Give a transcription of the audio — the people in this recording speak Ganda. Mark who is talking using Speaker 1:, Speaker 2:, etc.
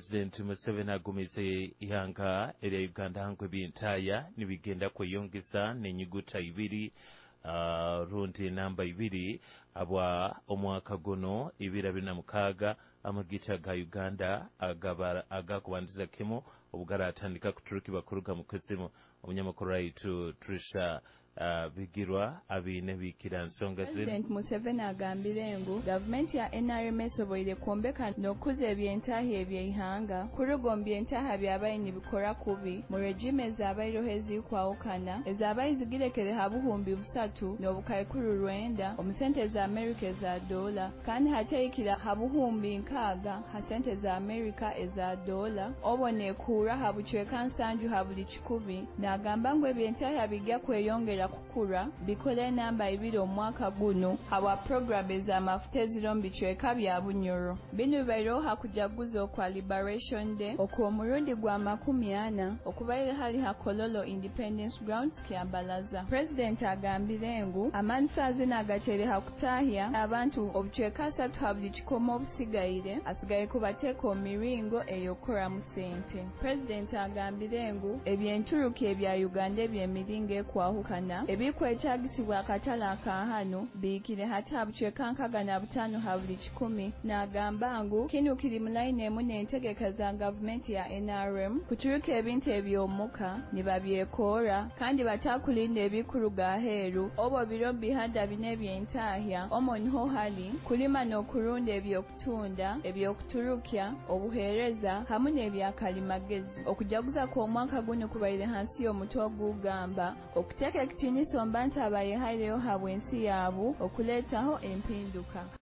Speaker 1: President Museveni agumize ihanga erya Uganda hankwe byentaya nibigenda kweyongeza n'enyuguta ibiri rundi namba ibiri abwa omwaka guno 2026 amagita ga Uganda agakubandiza kemo obugala atandika kuturukibwa kuruga mu kuzimu. Omunyamakuru waitu Trisha bigirwa abine bikira nsonga zino.
Speaker 2: President Museveni agambire ngu gavumenti ya NRM esoboire kwombeka n'okuza ebyentaha eby'eihanga kuruga mu byentaha byabaye nibikora kubi mu regime ez'abayiroho ezikwawukana ez'abaye zigirekere ha buhumbi busatu n'obukayikuru 9 omu sente za America eza dola kandi hatayikira ha buhumbi 6 ha sente za America eza dola obonekura ha bucweka nsanju ha buli 100 n'agamba ngu ebyentaha bijja kweyongera kukura bikole namba ibiri omwaka guno habwa programu ez'amafuta eziro mu bicweka bya Bunyoro. Bino bibayireho hakujaguza okwa Liberation Day okw'omulundi gwa 40 okubaire hali ha Kololo Independence Ground Kyambalaza. President agambire ngu amanisa zino agatere hakutahya abantu obucweka 3 ha buli 100 obusigaire asigaye kubateeka omu miringo ey'okukoramu sente. President agambire ngu ebyenturuka ebya Uganda eby'emiringo ekwahukana ebikwetagisibwa akatale aka hano biikire hati habucweka 65 ha buli 100 n'agamba ngu kino kiri mu layini emu n'entegeka za gavumenti ya NRM kuturuka ebintu eby'omuka nibabyekoora kandi batakulinda ebikuruga aheeru obo biro bihanda bine byentahya omwo niho hali kulima n'okurunda ebyokutunda ebyokuturukya obuheereza hamu n'ebyakalimagezi. Okujaguza kw'omwaka guno kubaire hansi y'omuti ogugamba okuteeka ekitiniso mbantu abayehaireyo habwensi yabu okuleetaho empinduka.